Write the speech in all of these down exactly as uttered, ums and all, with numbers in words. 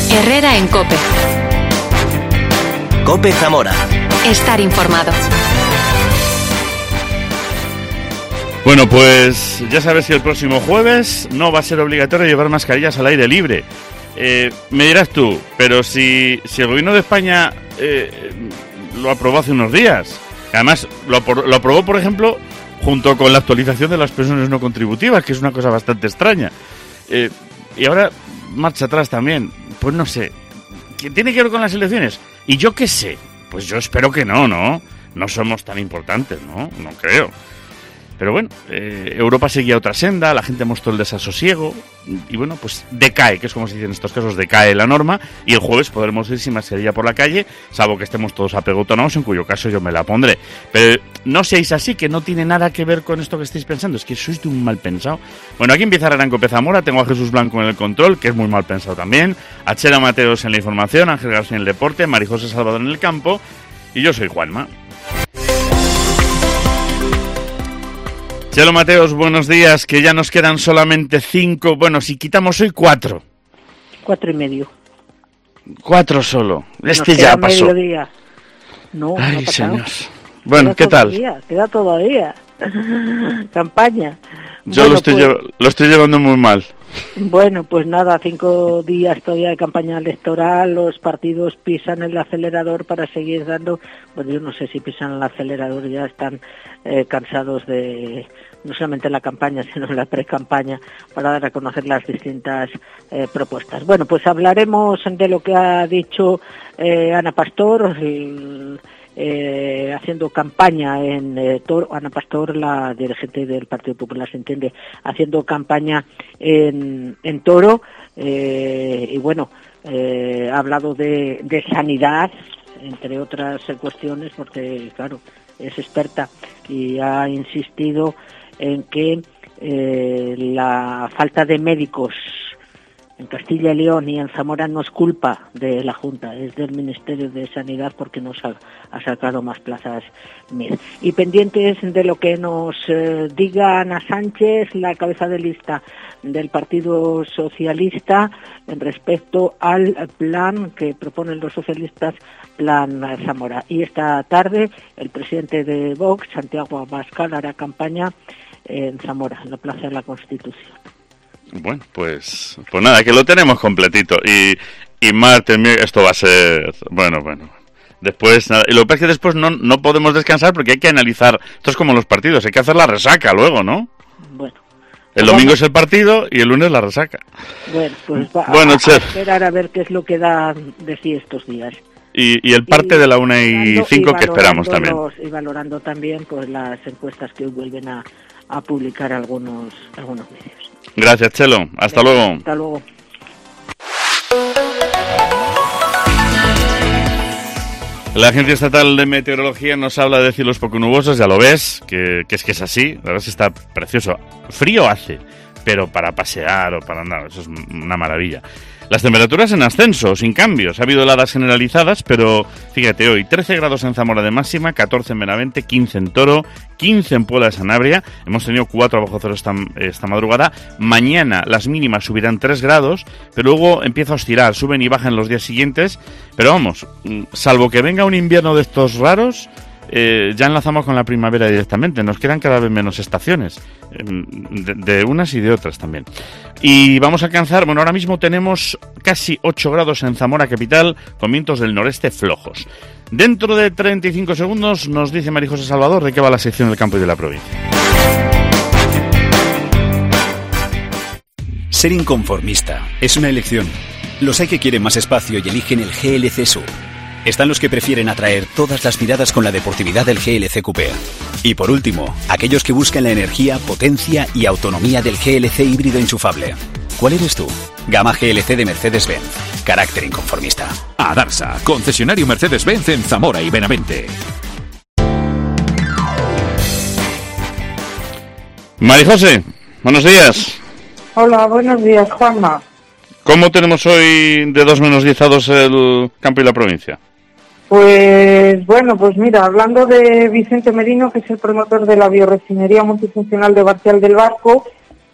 Herrera en COPE. COPE Zamora. Estar informado. Bueno, pues ya sabes que el próximo jueves no va a ser obligatorio llevar mascarillas al aire libre. Eh, me dirás tú, pero si, si el gobierno de España eh, lo aprobó hace unos días, además lo, lo aprobó, por ejemplo, junto con la actualización de las pensiones no contributivas, que es una cosa bastante extraña, eh, y ahora marcha atrás también, pues no sé, ¿qué tiene que ver con las elecciones? Y yo qué sé, pues yo espero que no, ¿no? No somos tan importantes, ¿no? No creo. Pero bueno, eh, Europa seguía otra senda, la gente mostró el desasosiego y bueno, pues decae, que es como se dice en estos casos, decae la norma y el jueves podremos ir sin mascarilla por la calle, salvo que estemos todos apegotonados, en cuyo caso yo me la pondré. Pero no seáis así, que no tiene nada que ver con esto que estáis pensando, es que sois de un mal pensado. Bueno, aquí empieza Herrera en COPE Zamora, tengo a Jesús Blanco en el control, que es muy mal pensado también, a Chela Mateos en la información, Ángel García en el deporte, Marijose Salvador en el campo y yo soy Juanma. Chelo Mateos, buenos días, que ya nos quedan solamente cinco, bueno, si quitamos hoy cuatro. Cuatro y medio. Cuatro solo, este nos ya pasó. Mediodía. No, Ay, no señor. Bueno, queda ¿qué tal? Todavía, queda todavía. Campaña. Yo bueno, lo, estoy pues, llev- lo estoy llevando muy mal. Bueno, pues nada, cinco días todavía de campaña electoral, los partidos pisan el acelerador para seguir dando, bueno, yo no sé si pisan el acelerador, ya están eh, cansados de no solamente la campaña, sino la pre-campaña, para dar a conocer las distintas eh, propuestas. Bueno, pues hablaremos de lo que ha dicho eh, Ana Pastor, el, Eh, haciendo campaña en eh, Toro, Ana Pastor, la dirigente del Partido Popular, se entiende, haciendo campaña en, en Toro, eh, y bueno, eh, ha hablado de, de sanidad, entre otras cuestiones, porque claro, es experta y ha insistido en que eh, la falta de médicos en Castilla y León y en Zamora no es culpa de la Junta, es del Ministerio de Sanidad porque nos ha, ha sacado más plazas M I R. Y pendientes de lo que nos eh, diga Ana Sánchez, la cabeza de lista del Partido Socialista, en respecto al plan que proponen los socialistas, Plan Zamora. Y esta tarde el presidente de Vox, Santiago Abascal, hará campaña en Zamora, en la Plaza de la Constitución. Bueno, pues pues nada, que lo tenemos completito. Y, y martes, esto va a ser... Bueno, bueno. Después, nada. Y lo que pasa es que después no, no podemos descansar porque hay que analizar... Esto es como los partidos, hay que hacer la resaca luego, ¿no? Bueno. El domingo es el partido y el lunes la resaca. Bueno, pues va bueno, a, a esperar a ver qué es lo que da de sí estos días. Y, y el parte y de la una y cinco que esperamos también. Los, y valorando también pues las encuestas que hoy vuelven a, a publicar algunos, algunos medios. Gracias, Chelo. Hasta Venga, luego. Hasta luego. La Agencia Estatal de Meteorología nos habla de cielos poco nubosos, ya lo ves, que, que es que es así, la verdad es que está precioso. Frío hace, pero para pasear o para andar, eso es una maravilla. Las temperaturas en ascenso, sin cambios. Ha habido heladas generalizadas, pero fíjate, hoy trece grados en Zamora de máxima, catorce en Benavente, quince en Toro, quince en Puebla de Sanabria. Hemos tenido cuatro bajo cero esta, esta madrugada. Mañana las mínimas subirán tres grados, pero luego empieza a oscilar, suben y bajan los días siguientes. Pero vamos, salvo que venga un invierno de estos raros, eh, ya enlazamos con la primavera directamente. Nos quedan cada vez menos estaciones, eh, de, de unas y de otras también. Y vamos a alcanzar, bueno, ahora mismo tenemos casi ocho grados en Zamora capital, con vientos del noreste flojos. Dentro de treinta y cinco segundos nos dice Marijose Salvador de qué va la sección del campo y de la provincia. Ser inconformista es una elección. Los hay que quieren más espacio y eligen el G L C Sub. Están los que prefieren atraer todas las miradas con la deportividad del G L C Coupé. Y por último, aquellos que buscan la energía, potencia y autonomía del G L C híbrido enchufable. ¿Cuál eres tú? Gama G L C de Mercedes-Benz. Carácter inconformista. Adarsa, concesionario Mercedes-Benz en Zamora y Benavente. Marijose, buenos días. Hola, buenos días, Juanma. ¿Cómo tenemos hoy de dos menos diez a dos el campo y la provincia? Pues bueno, pues mira, hablando de Vicente Merino, que es el promotor de la biorrefinería multifuncional de Barcial del Barco,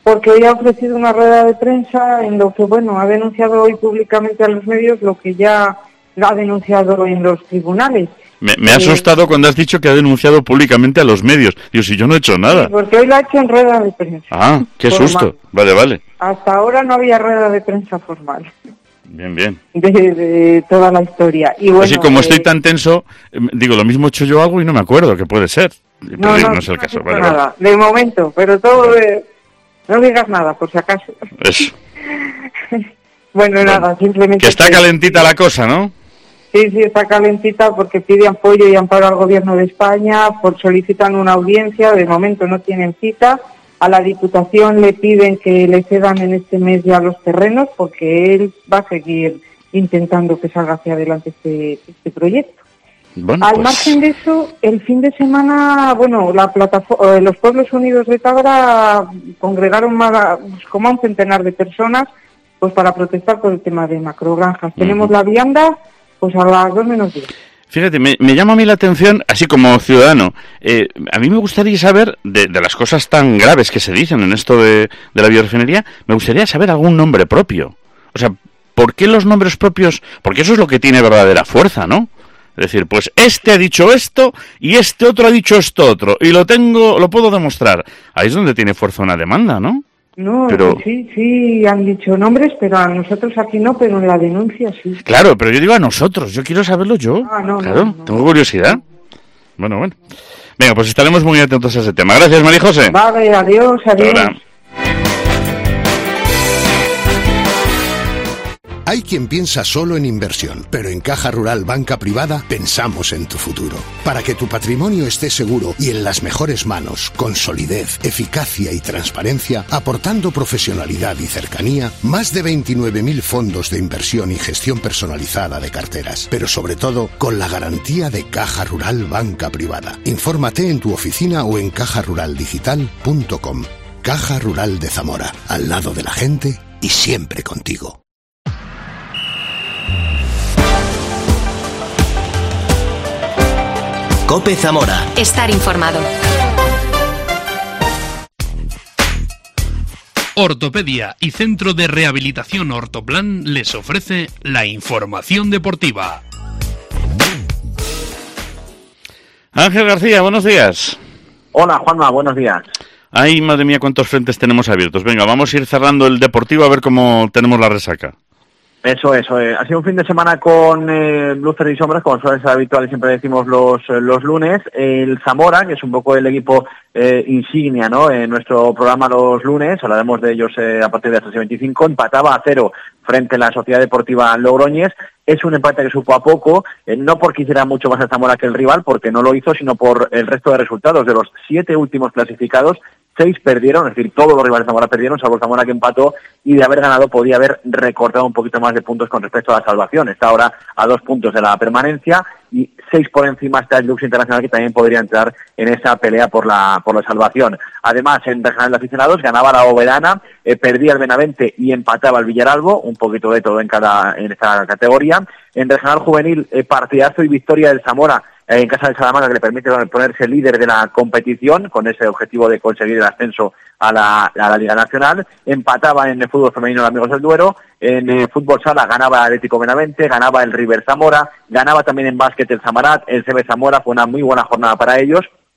porque hoy ha ofrecido una rueda de prensa en lo que, bueno, ha denunciado hoy públicamente a los medios lo que ya ha denunciado en los tribunales. Me, me ha asustado cuando has dicho que ha denunciado públicamente a los medios. Digo, si yo no he hecho nada. Sí, porque hoy lo ha hecho en rueda de prensa. Ah, qué formal. susto. Vale, vale. Hasta ahora no había rueda de prensa formal. Bien, bien. De, de toda la historia. Y bueno, Así como eh, estoy tan tenso, eh, digo, lo mismo he hecho yo algo y no me acuerdo, que puede ser. Pero No, digo, no, no es el no caso. has Vale, hecho nada, vale. de momento, pero todo... eh, no digas nada, por si acaso. Eso. Bueno, Bueno, nada, simplemente... Que está que- calentita la cosa, ¿no? Sí, sí, está calentita porque pide apoyo y amparo al Gobierno de España, por solicitan una audiencia, de momento no tienen cita. A la Diputación le piden que le cedan en este mes ya los terrenos porque él va a seguir intentando que salga hacia adelante este, este proyecto. Bueno, Al pues, margen de eso, el fin de semana, bueno, la plataforma, los Pueblos Unidos de Tábara congregaron más, pues, como a un centenar de personas pues para protestar por el tema de macrogranjas. Ujú. Tenemos la vianda pues a las dos menos diez. Fíjate, me, me llama a mí la atención, así como ciudadano, eh, a mí me gustaría saber, de, de las cosas tan graves que se dicen en esto de, de la biorefinería, me gustaría saber algún nombre propio. O sea, ¿por qué los nombres propios? Porque eso es lo que tiene verdadera fuerza, ¿no? Es decir, pues este ha dicho esto y este otro ha dicho esto otro, y lo tengo, lo puedo demostrar. Ahí es donde tiene fuerza una demanda, ¿no? No, Pero- pues sí, sí, han dicho nombres, pero a nosotros aquí no, pero en la denuncia sí. Claro, pero yo digo a nosotros, yo quiero saberlo yo. Ah, no, no, claro, no. tengo curiosidad. Bueno, bueno. Venga, pues estaremos muy atentos a ese tema. Gracias, María José. Vale, adiós, adiós. Ahora. Hay quien piensa solo en inversión, pero en Caja Rural Banca Privada pensamos en tu futuro. Para que tu patrimonio esté seguro y en las mejores manos, con solidez, eficacia y transparencia, aportando profesionalidad y cercanía, más de veintinueve mil fondos de inversión y gestión personalizada de carteras, pero sobre todo con la garantía de Caja Rural Banca Privada. Infórmate en tu oficina o en caja rural digital punto com. Caja Rural de Zamora, al lado de la gente y siempre contigo. COPE Zamora. Estar informado. Ortopedia y Centro de Rehabilitación Ortoplan les ofrece la información deportiva. Ángel García, buenos días. Hola, Juanma, buenos días. Ay, madre mía, cuántos frentes tenemos abiertos. Venga, vamos a ir cerrando el deportivo a ver cómo tenemos la resaca. Eso, eso. Eh. Ha sido un fin de semana con eh, luces y sombras, como suele ser habitual y siempre decimos los, eh, los lunes. El Zamora, que es un poco el equipo eh, insignia, ¿no? En nuestro programa los lunes, hablaremos de ellos eh, a partir de las tres y veinticinco, empataba a cero frente a la Sociedad Deportiva Logroñés. Es un empate que supo a poco, eh, no porque hiciera mucho más el Zamora que el rival, porque no lo hizo, sino por el resto de resultados. De los siete últimos clasificados, seis perdieron, es decir, todos los rivales de Zamora perdieron, salvo el Zamora que empató, y de haber ganado podía haber recortado un poquito más de puntos con respecto a la salvación. Está ahora a dos puntos de la permanencia y seis por encima está el Lux Internacional, que también podría entrar en esa pelea por la por la salvación. Además, en regional de aficionados ganaba la Oberana, eh, perdía el Benavente y empataba el Villaralbo, un poquito de todo en cada en esta categoría. En regional juvenil, eh, partidazo y victoria del Zamora en casa del Salamanca, que le permite ponerse líder de la competición con ese objetivo de conseguir el ascenso a la, a la Liga Nacional. Empataba en el fútbol femenino el Amigos del Duero, en el fútbol sala ganaba el Atlético Benavente, ganaba el River Zamora, ganaba también en básquet el Samarat, el C B Zamora, fue una muy buena jornada para ellos,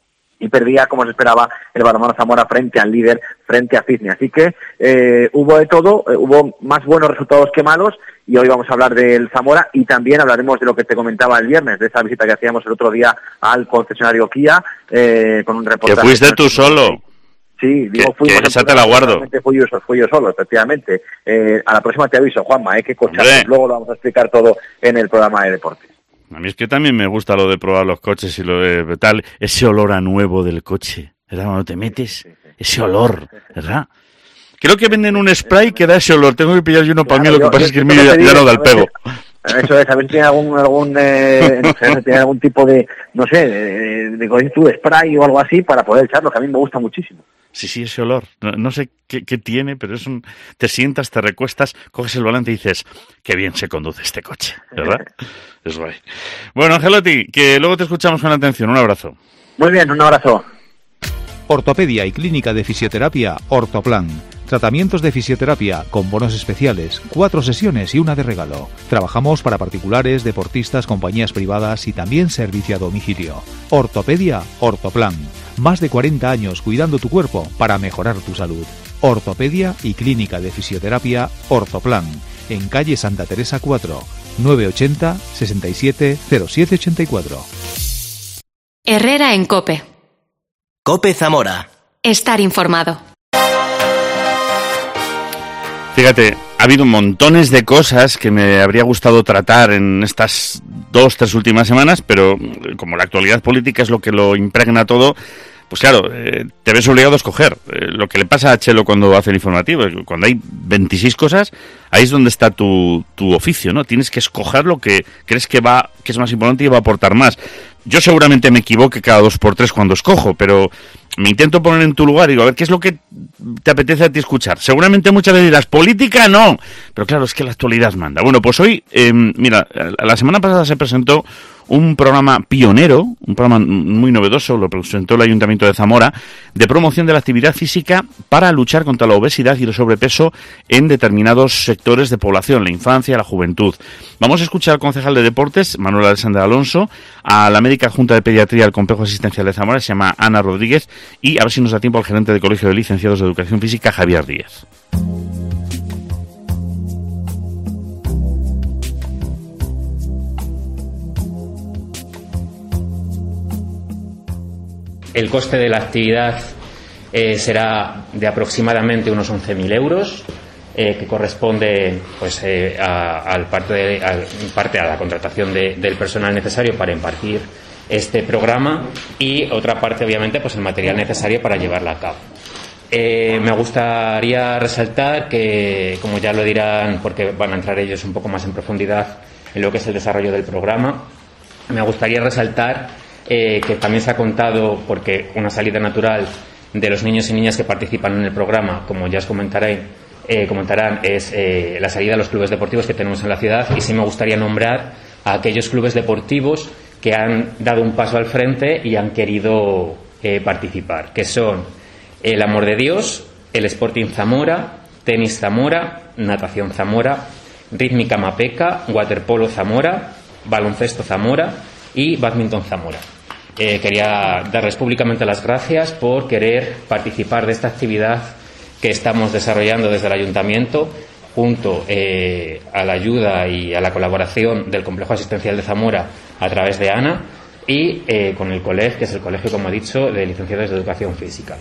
y perdía, como se esperaba, el balonmano Zamora frente al líder, frente a Cisne. Así que eh, hubo de todo, eh, hubo más buenos resultados que malos, y hoy vamos a hablar del Zamora y también hablaremos de lo que te comentaba el viernes, de esa visita que hacíamos el otro día al concesionario Kia, eh, con un reportaje. Que fuiste tú solo. Sí, digo, que, fuimos. Que esa te la guardo. Fui yo, fui yo solo, efectivamente. Eh, a la próxima te aviso, Juanma, hay que cochar. Luego lo vamos a explicar todo en el programa de deportes. A mí es que también me gusta lo de probar los coches y lo de tal, ese olor a nuevo del coche, ¿verdad? Cuando te metes, sí, sí, ese olor, ¿verdad? Creo que venden un spray que da ese olor. Tengo que pillar yo uno para claro, mí, lo que yo, pasa yo, es que el mío ya, ya no da el pego. Eso es, a ver si tiene algún, algún eh, no sé, tiene algún tipo de, no sé, de, de, de, de spray o algo así para poder echarlo, que a mí me gusta muchísimo. Sí, sí, ese olor. No, no sé qué, qué tiene, pero es un... Te sientas, te recuestas, coges el volante y dices, qué bien se conduce este coche, ¿verdad? Es guay. Bueno, Angelotti, que luego te escuchamos con atención. Un abrazo. Muy bien, un abrazo. Ortopedia y Clínica de Fisioterapia Ortoplan. Tratamientos de fisioterapia con bonos especiales, cuatro sesiones y una de regalo. Trabajamos para particulares, deportistas, compañías privadas y también servicio a domicilio. Ortopedia Ortoplan. Más de cuarenta años cuidando tu cuerpo para mejorar tu salud. Ortopedia y Clínica de Fisioterapia Ortoplan. En calle Santa Teresa cuatro, nueve ochenta, sesenta y siete, cero siete ochenta y cuatro. Herrera en COPE. COPE Zamora. Estar informado. Fíjate, ha habido montones de cosas que me habría gustado tratar en estas dos, tres últimas semanas, pero como la actualidad política es lo que lo impregna todo, pues claro, eh, te ves obligado a escoger. Eh, lo que le pasa a Chelo cuando hace el informativo, cuando hay veintiséis cosas, ahí es donde está tu, tu oficio, ¿no? Tienes que escoger lo que crees que va, que es más importante y va a aportar más. Yo seguramente me equivoque cada dos por tres cuando escojo, pero me intento poner en tu lugar y digo, a ver, ¿qué es lo que te apetece a ti escuchar? Seguramente muchas veces dirás, política no, pero claro, es que la actualidad manda. Bueno, pues hoy, eh, mira, la semana pasada se presentó un programa pionero, un programa muy novedoso, lo presentó el Ayuntamiento de Zamora, de promoción de la actividad física para luchar contra la obesidad y el sobrepeso en determinados sectores de población, la infancia, la juventud. Vamos a escuchar al concejal de Deportes, Manuel Alexander Alonso, a la médica adjunta de pediatría del Complejo Asistencial de Zamora, se llama Ana Rodríguez, y a ver si nos da tiempo al gerente del Colegio de Licenciados de Educación Física, Javier Díez. El coste de la actividad eh, será de aproximadamente unos once mil euros, eh, que corresponde pues eh, a, al parte, de, a, parte a la contratación de, del personal necesario para impartir este programa y otra parte, obviamente, pues el material necesario para llevarla a cabo. Eh, me gustaría resaltar que, como ya lo dirán, porque van a entrar ellos un poco más en profundidad en lo que es el desarrollo del programa, me gustaría resaltar Eh, que también se ha contado, porque una salida natural de los niños y niñas que participan en el programa, como ya os comentaré, eh, comentarán, es eh, la salida a los clubes deportivos que tenemos en la ciudad, y sí me gustaría nombrar a aquellos clubes deportivos que han dado un paso al frente y han querido eh, participar, que son el Amor de Dios, el Sporting Zamora, Tenis Zamora, Natación Zamora, Rítmica Mapeca, Waterpolo Zamora, Baloncesto Zamora y Badminton Zamora. Eh, quería darles públicamente las gracias por querer participar de esta actividad que estamos desarrollando desde el Ayuntamiento, junto eh, a la ayuda y a la colaboración del Complejo Asistencial de Zamora a través de ANA y eh, con el COLEG, que es el Colegio, como he dicho, de Licenciados de Educación Física.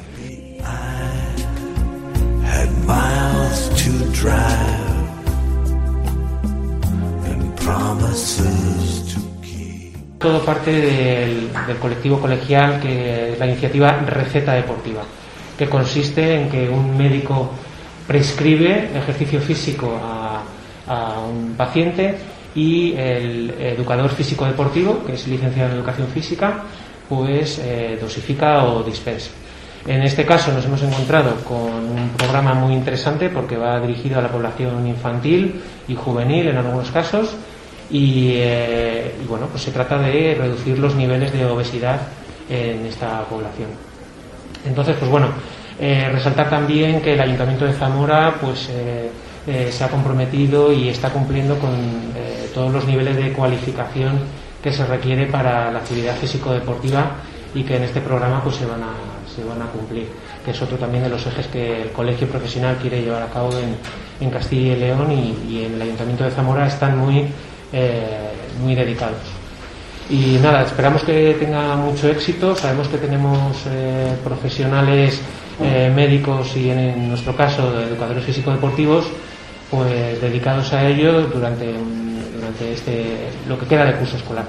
Todo parte del, del colectivo colegial, que es la iniciativa Receta Deportiva, que consiste en que un médico prescribe ejercicio físico a, a un paciente y el educador físico deportivo, que es licenciado en Educación Física, pues eh, dosifica o dispensa. En este caso nos hemos encontrado con un programa muy interesante porque va dirigido a la población infantil y juvenil en algunos casos. Y, eh, y bueno, pues se trata de reducir los niveles de obesidad en esta población. Entonces, pues bueno, eh, resaltar también que el Ayuntamiento de Zamora pues eh, eh, se ha comprometido y está cumpliendo con eh, todos los niveles de cualificación que se requiere para la actividad físico-deportiva y que en este programa pues se van a, se van a cumplir, que es otro también de los ejes que el Colegio Profesional quiere llevar a cabo en, en Castilla y León, y, y en el Ayuntamiento de Zamora están muy Eh, muy dedicados. Y nada, esperamos que tenga mucho éxito. Sabemos que tenemos eh, profesionales eh, médicos y en, en nuestro caso educadores físico-deportivos pues dedicados a ello durante, durante este, lo que queda de curso escolar.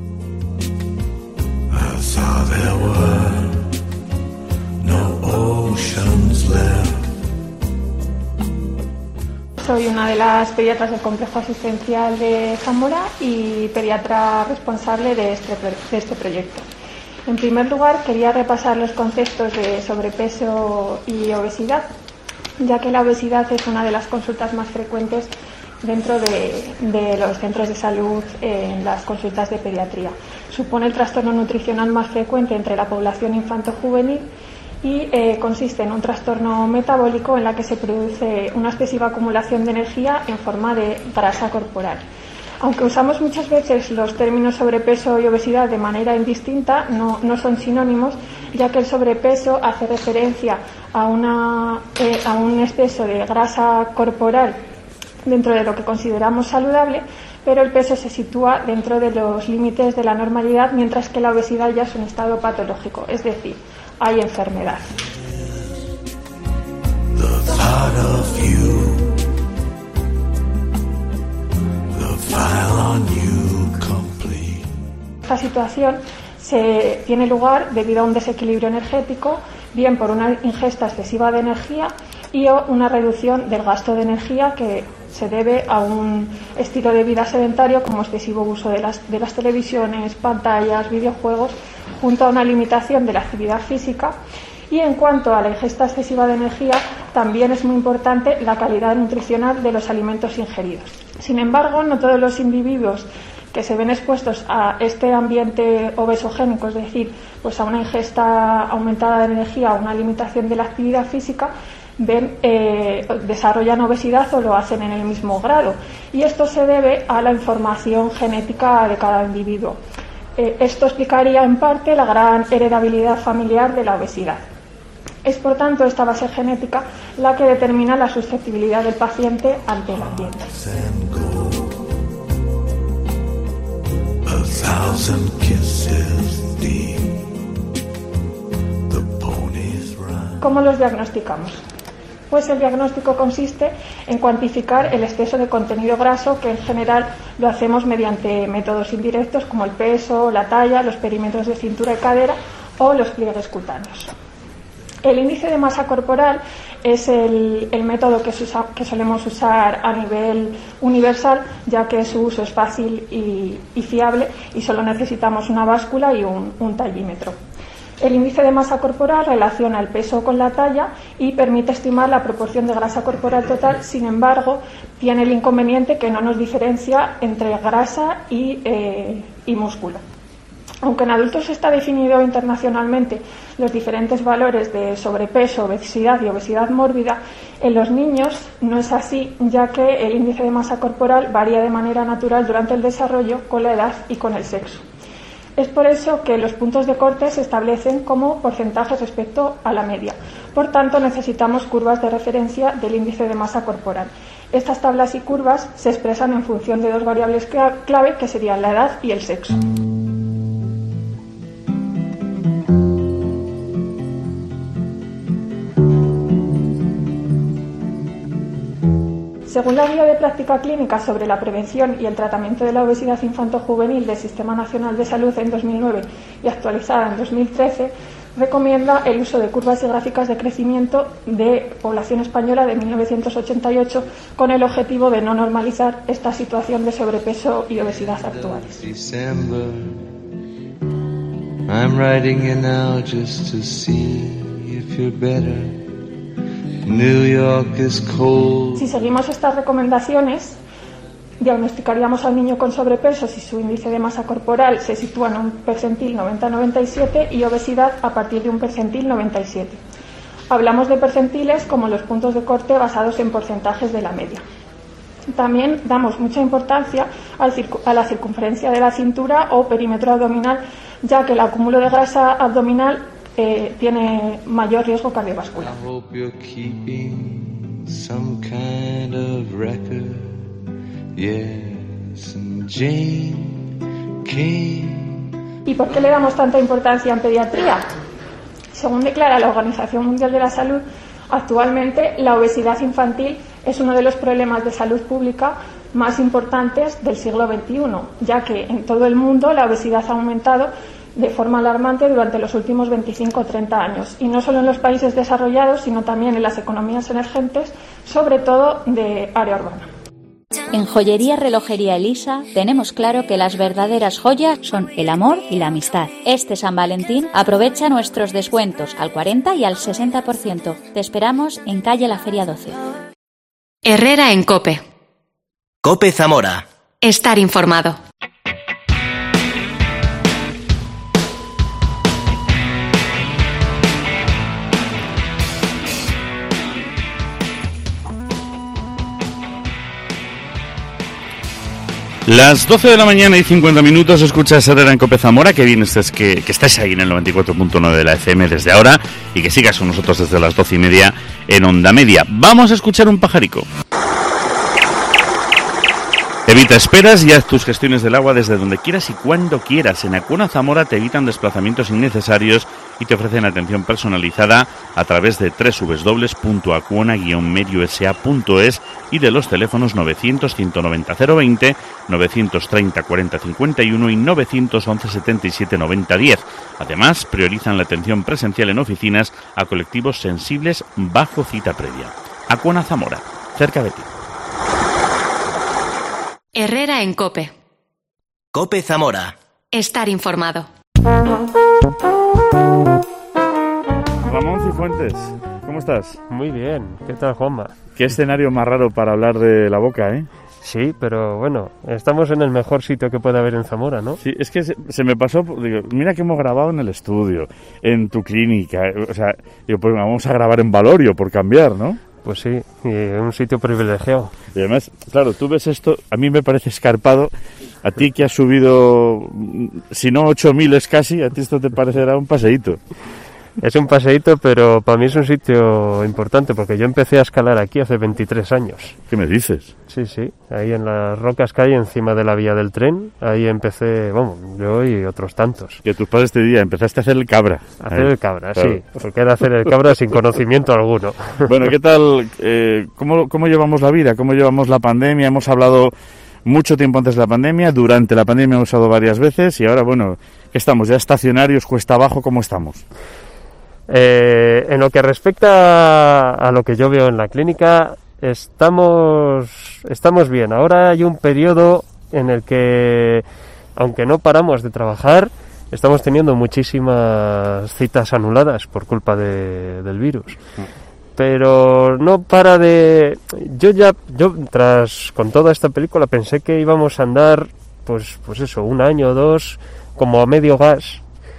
Soy una de las pediatras del Complejo Asistencial de Zamora y pediatra responsable de este, de este proyecto. En primer lugar, quería repasar los conceptos de sobrepeso y obesidad, ya que la obesidad es una de las consultas más frecuentes dentro de, de los centros de salud en las consultas de pediatría. Supone el trastorno nutricional más frecuente entre la población infanto-juvenil y eh, consiste en un trastorno metabólico en la que se produce una excesiva acumulación de energía en forma de grasa corporal. Aunque usamos muchas veces los términos sobrepeso y obesidad de manera indistinta, no, no son sinónimos, ya que el sobrepeso hace referencia a, una, eh, a un exceso de grasa corporal dentro de lo que consideramos saludable, pero el peso se sitúa dentro de los límites de la normalidad, mientras que la obesidad ya es un estado patológico, es decir, hay enfermedad. Esta situación se tiene lugar debido a un desequilibrio energético, bien por una ingesta excesiva de energía y o una reducción del gasto de energía que se debe a un estilo de vida sedentario como excesivo uso de las, de las televisiones, pantallas, videojuegos, junto a una limitación de la actividad física. Y en cuanto a la ingesta excesiva de energía, también es muy importante la calidad nutricional de los alimentos ingeridos. Sin embargo, no todos los individuos que se ven expuestos a este ambiente obesogénico, es decir, pues a una ingesta aumentada de energía, a una limitación de la actividad física, ven, eh, desarrollan obesidad o lo hacen en el mismo grado. Y esto se debe a la información genética de cada individuo. Eh, esto explicaría en parte la gran heredabilidad familiar de la obesidad. Es por tanto esta base genética la que determina la susceptibilidad del paciente ante el ambiente. ¿Cómo los diagnosticamos? Pues el diagnóstico consiste en cuantificar el exceso de contenido graso, que en general lo hacemos mediante métodos indirectos como el peso, la talla, los perímetros de cintura y cadera o los pliegues cutáneos. El índice de masa corporal es el, el método que, se usa, que solemos usar a nivel universal, ya que su uso es fácil y, y fiable y solo necesitamos una báscula y un, un tallímetro. El índice de masa corporal relaciona el peso con la talla y permite estimar la proporción de grasa corporal total. Sin embargo, tiene el inconveniente que no nos diferencia entre grasa y, eh, y músculo. Aunque en adultos está definido internacionalmente los diferentes valores de sobrepeso, obesidad y obesidad mórbida, en los niños no es así, ya que el índice de masa corporal varía de manera natural durante el desarrollo, con la edad y con el sexo. Es por eso que los puntos de corte se establecen como porcentajes respecto a la media. Por tanto, necesitamos curvas de referencia del índice de masa corporal. Estas tablas y curvas se expresan en función de dos variables clave, que serían la edad y el sexo. Según la Guía de Práctica Clínica sobre la prevención y el tratamiento de la obesidad infanto-juvenil del Sistema Nacional de Salud en dos mil nueve y actualizada en dos mil trece, recomienda el uso de curvas y gráficas de crecimiento de población española de mil novecientos ochenta y ocho con el objetivo de no normalizar esta situación de sobrepeso y obesidad actuales. I'm writing you now just to see if you're better. New York is cold. Si seguimos estas recomendaciones, diagnosticaríamos al niño con sobrepeso si su índice de masa corporal se sitúa en un percentil noventa a noventa y siete y obesidad a partir de un percentil noventa y siete. Hablamos de percentiles como los puntos de corte basados en porcentajes de la media. También damos mucha importancia al circu- a la circunferencia de la cintura o perímetro abdominal, ya que el acúmulo de grasa abdominal Eh, tiene mayor riesgo cardiovascular. ¿Y por qué le damos tanta importancia en pediatría? Según declara la Organización Mundial de la Salud, actualmente la obesidad infantil es uno de los problemas de salud pública más importantes del siglo veintiuno, ya que en todo el mundo la obesidad ha aumentado de forma alarmante durante los últimos veinticinco o treinta años, y no solo en los países desarrollados, sino también en las economías emergentes, sobre todo de área urbana. En Joyería Relojería Elisa tenemos claro que las verdaderas joyas son el amor y la amistad. Este San Valentín aprovecha nuestros descuentos al cuarenta y al sesenta por ciento. Te esperamos en calle La Feria doce. Herrera en COPE. COPE Zamora. Estar informado. Las doce de la mañana y cincuenta minutos, escuchas Herrera en Cope Zamora. Que bien estés, que, que estés ahí en el noventa y cuatro punto nueve de la F M desde ahora y que sigas con nosotros desde las doce y media en Onda Media. Vamos a escuchar un pajarico. Evita esperas y haz tus gestiones del agua desde donde quieras y cuando quieras. En Acuona Zamora te evitan desplazamientos innecesarios y te ofrecen atención personalizada a través de doble u doble u doble u punto acuona guion medio s a punto es y de los teléfonos novecientos, ciento noventa, cero veinte, novecientos treinta, cuarenta, cincuenta y uno y novecientos once, setenta y siete, noventa, diez. Además, priorizan la atención presencial en oficinas a colectivos sensibles bajo cita previa. Acuona Zamora, cerca de ti. Herrera en Cope. Cope Zamora. Estar informado. Ramón Cifuentes, ¿cómo estás? Muy bien, ¿qué tal, Juanma? Qué escenario más raro para hablar de la boca, ¿eh? Sí, pero bueno, estamos en el mejor sitio que puede haber en Zamora, ¿no? Sí, es que se, se me pasó, digo, mira que hemos grabado en el estudio, en tu clínica, o sea, digo, pues vamos a grabar en Valorio por cambiar, ¿no? Pues sí, y un sitio privilegiado. Y además, claro, tú ves esto, a mí me parece escarpado, a ti que has subido, si no ocho mil es casi, a ti esto te parecerá un paseíto. Es un paseíto, pero para mí es un sitio importante, porque yo empecé a escalar aquí hace veintitrés años. ¿Qué me dices? Sí, sí, ahí en las rocas que hay encima de la vía del tren, ahí empecé, bueno, yo y otros tantos. Que tus padres te dirían, empezaste a hacer el cabra. Hacer el cabra, claro. Sí, porque era hacer el cabra sin conocimiento alguno. Bueno, ¿qué tal? Eh, ¿cómo, ¿Cómo llevamos la vida? ¿Cómo llevamos la pandemia? Hemos hablado mucho tiempo antes de la pandemia, durante la pandemia hemos hablado varias veces y ahora, bueno, ¿qué estamos? ¿Ya estacionarios, cuesta abajo? ¿Cómo estamos? Eh, en lo que respecta a lo que yo veo en la clínica, estamos, estamos bien. Ahora hay un periodo en el que, aunque no paramos de trabajar, estamos teniendo muchísimas citas anuladas por culpa de, del virus. Pero no para de... Yo ya, yo tras con toda esta película pensé que íbamos a andar, pues, pues eso, un año o dos, como a medio gas.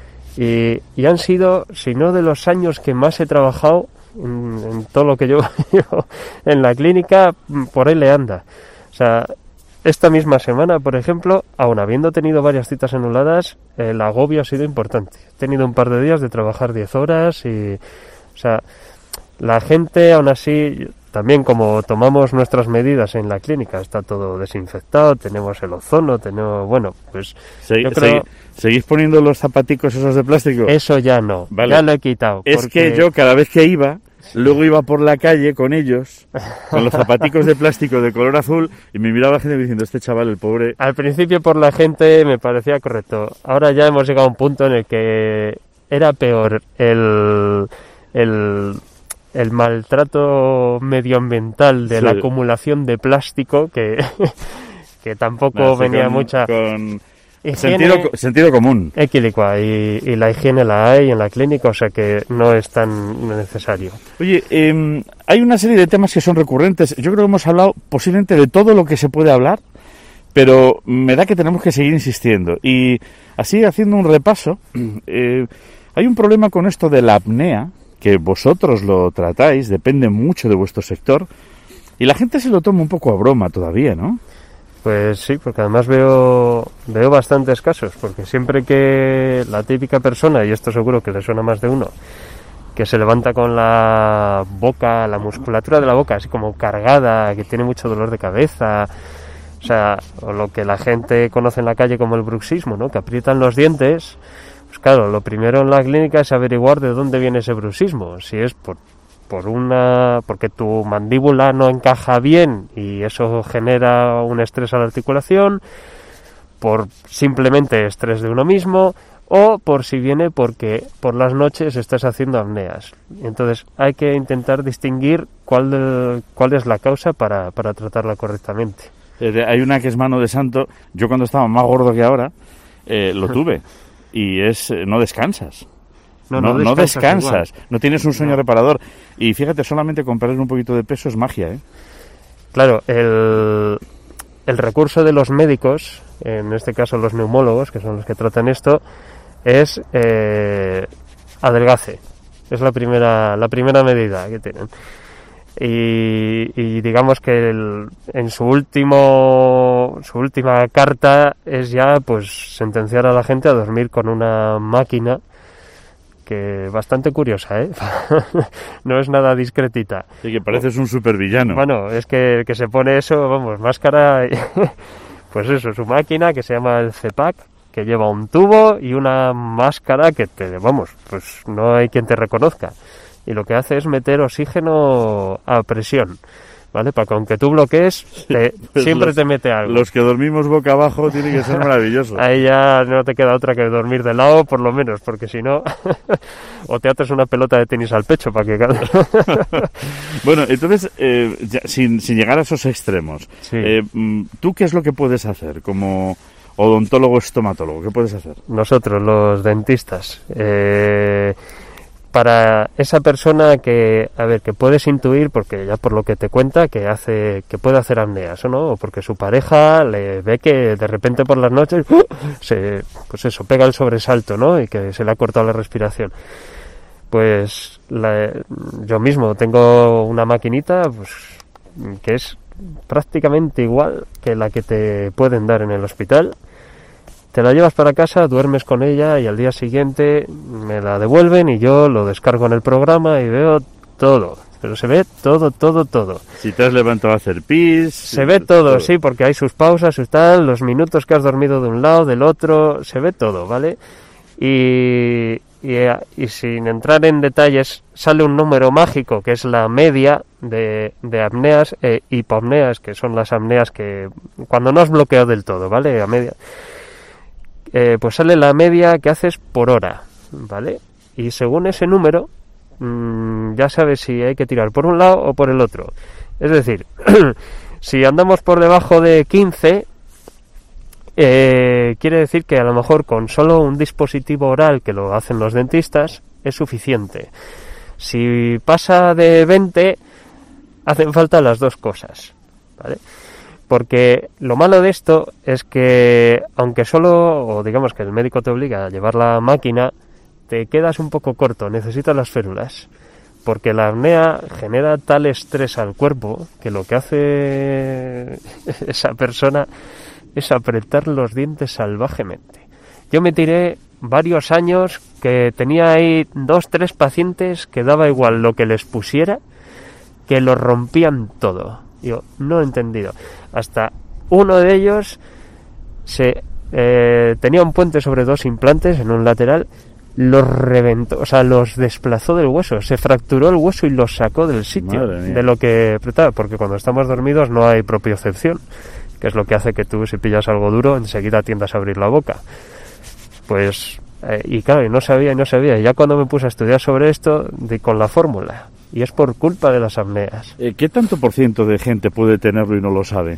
Y, y han sido, si no de los años que más he trabajado en, en todo lo que yo llevo en la clínica, por ahí le anda. O sea, esta misma semana, por ejemplo, aun habiendo tenido varias citas anuladas, el agobio ha sido importante. He tenido un par de días de trabajar diez horas y, o sea, la gente aún así, también como tomamos nuestras medidas en la clínica, está todo desinfectado, tenemos el ozono, tenemos, bueno, pues Se, yo creo... se, ¿Seguís poniendo los zapaticos esos de plástico? Eso ya no, vale. Ya lo he quitado. Es porque... que yo cada vez que iba, luego iba por la calle con ellos, con los zapaticos de plástico de color azul, y me miraba la gente diciendo, este chaval, el pobre... Al principio por la gente me parecía correcto, ahora ya hemos llegado a un punto en el que era peor el... el el maltrato medioambiental de sí. La acumulación de plástico que, que tampoco no, sí, venía con, mucha... Con sentido, sentido común. Equilicua, y, y la higiene la hay en la clínica, o sea que no es tan necesario. Oye, eh, hay una serie de temas que son recurrentes. Yo creo que hemos hablado posiblemente de todo lo que se puede hablar, pero me da que tenemos que seguir insistiendo. Y así, haciendo un repaso, eh, hay un problema con esto de la apnea, que vosotros lo tratáis, depende mucho de vuestro sector, y la gente se lo toma un poco a broma todavía, ¿no? Pues sí, porque además veo veo bastantes casos, porque siempre que la típica persona, y esto seguro que le suena más de uno, que se levanta con la boca, la musculatura de la boca así como cargada, que tiene mucho dolor de cabeza, o sea, o lo que la gente conoce en la calle como el bruxismo, ¿no? Que aprietan los dientes. Pues claro, lo primero en la clínica es averiguar de dónde viene ese bruxismo, si es por, por una, porque tu mandíbula no encaja bien y eso genera un estrés a la articulación, por simplemente estrés de uno mismo, o por si viene porque por las noches estás haciendo apneas. Entonces hay que intentar distinguir cuál, de, cuál es la causa para, para tratarla correctamente. Eh, hay una que es mano de santo. Yo cuando estaba más gordo que ahora, eh, lo tuve. Y es, no descansas. No, no, no descansas. No, descansas. No tienes un sueño no. reparador. Y fíjate, solamente con perder un poquito de peso es magia, ¿eh? Claro, el, el recurso de los médicos, en este caso los neumólogos, que son los que tratan esto, es eh, adelgace. Es la primera, la primera medida que tienen. Y, y digamos que el, en su último último, su última carta es ya pues sentenciar a la gente a dormir con una máquina que bastante curiosa, ¿eh? No es nada discretita. Sí, que pareces un supervillano. Bueno, es que, que se pone eso, vamos, máscara, y pues eso, su máquina que se llama el C PAC, que lleva un tubo y una máscara que te, vamos, pues no hay quien te reconozca. Y lo que hace es meter oxígeno a presión, ¿vale? Para que aunque tú bloquees, te, pues siempre los, te mete algo. Los que dormimos boca abajo tiene que ser maravilloso. Ahí ya no te queda otra que dormir de lado, por lo menos, porque si no, o te atas una pelota de tenis al pecho para que calme. Bueno, entonces, eh, ya, sin, sin llegar a esos extremos, sí. eh, ¿tú qué es lo que puedes hacer como odontólogo estomatólogo? ¿Qué puedes hacer? Nosotros, los dentistas, eh... para esa persona que, a ver, que puedes intuir, porque ya por lo que te cuenta, que hace, que puede hacer apneas, ¿o no? O porque su pareja le ve que de repente por las noches ¡uh! se, pues eso, pega el sobresalto, ¿no? Y que se le ha cortado la respiración. Pues la, yo mismo tengo una maquinita, pues, que es prácticamente igual que la que te pueden dar en el hospital. Te la llevas para casa, duermes con ella y al día siguiente me la devuelven y yo lo descargo en el programa y veo todo. Pero se ve todo, todo, todo. Si te has levantado a hacer pis... Se ve todo, todo, sí, porque hay sus pausas, sus tal, los minutos que has dormido de un lado, del otro, se ve todo, ¿vale? Y, y, y sin entrar en detalles, sale un número mágico que es la media de, de apneas e hipoapneas, que son las apneas que cuando no has bloqueado del todo, ¿vale? A media... Eh, pues sale la media que haces por hora, ¿vale? Y según ese número, mmm, ya sabes si hay que tirar por un lado o por el otro. Es decir, si andamos por debajo de quince, eh, quiere decir que a lo mejor con solo un dispositivo oral, que lo hacen los dentistas, es suficiente. Si pasa de veinte, hacen falta las dos cosas, ¿vale? Porque lo malo de esto es que, aunque solo, o digamos que el médico te obliga a llevar la máquina, te quedas un poco corto, necesitas las férulas. Porque la apnea genera tal estrés al cuerpo que lo que hace esa persona es apretar los dientes salvajemente. Yo me tiré varios años que tenía ahí dos, tres pacientes que daba igual lo que les pusiera, que lo rompían todo. Yo no he entendido. Hasta uno de ellos se eh, tenía un puente sobre dos implantes en un lateral, los reventó, o sea, los desplazó del hueso, se fracturó el hueso y los sacó del sitio de lo que apretaba, porque cuando estamos dormidos no hay propiocepción, que es lo que hace que tú, si pillas algo duro, enseguida tiendas a abrir la boca. Pues, eh, y claro, y no sabía, y no sabía, y ya cuando me puse a estudiar sobre esto, di con la fórmula. Y es por culpa de las apneas. Eh, ¿Qué tanto por ciento de gente puede tenerlo y no lo sabe?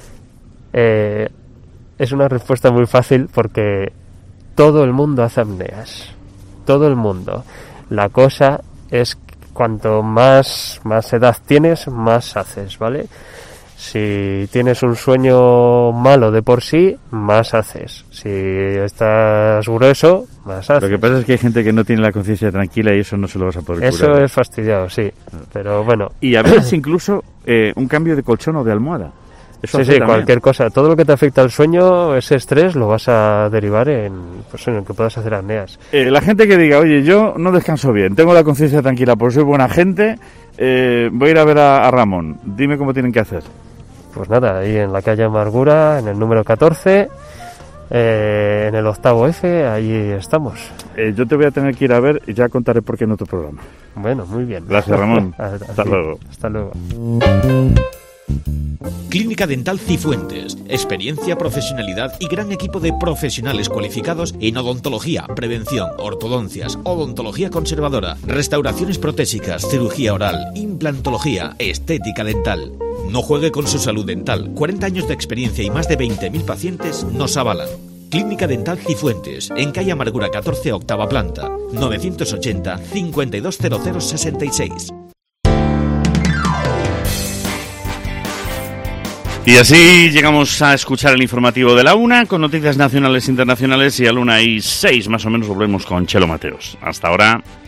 Eh, es una respuesta muy fácil porque todo el mundo hace apneas. Todo el mundo. La cosa es cuanto más, más edad tienes, más haces, ¿vale? Si tienes un sueño malo de por sí, más haces. Si estás grueso, más haces. Lo que pasa es que hay gente que no tiene la conciencia tranquila y eso no se lo vas a poder eso curar. Eso es fastidiado, sí. Pero bueno. Y a veces incluso eh, un cambio de colchón o de almohada. Eso sí, sí, también. Cualquier cosa. Todo lo que te afecta al sueño, ese estrés, lo vas a derivar en, pues, en que puedas hacer apneas. Eh, la gente que diga, oye, yo no descanso bien, tengo la conciencia tranquila, porque soy buena gente, eh, voy a ir a ver a, a Ramón. Dime cómo tienen que hacer. Pues nada, ahí en la calle Amargura, en el número catorce, eh, en el octavo F, ahí estamos. Eh, yo te voy a tener que ir a ver y ya contaré por qué en otro programa. Bueno, muy bien. Gracias, Ramón. Hasta, Hasta luego. Hasta luego. Clínica Dental Cifuentes. Experiencia, profesionalidad y gran equipo de profesionales cualificados en odontología, prevención, ortodoncias, odontología conservadora, restauraciones protésicas, cirugía oral, implantología, estética dental. No juegue con su salud dental. cuarenta años de experiencia y más de veinte mil pacientes nos avalan. Clínica Dental Cifuentes, en calle Amargura catorce, octava planta, novecientos ochenta, cincuenta y dos cero cero sesenta y seis. Y así llegamos a escuchar el informativo de la una, con noticias nacionales e internacionales, y a la una y seis más o menos volvemos con Chelo Mateos. Hasta ahora.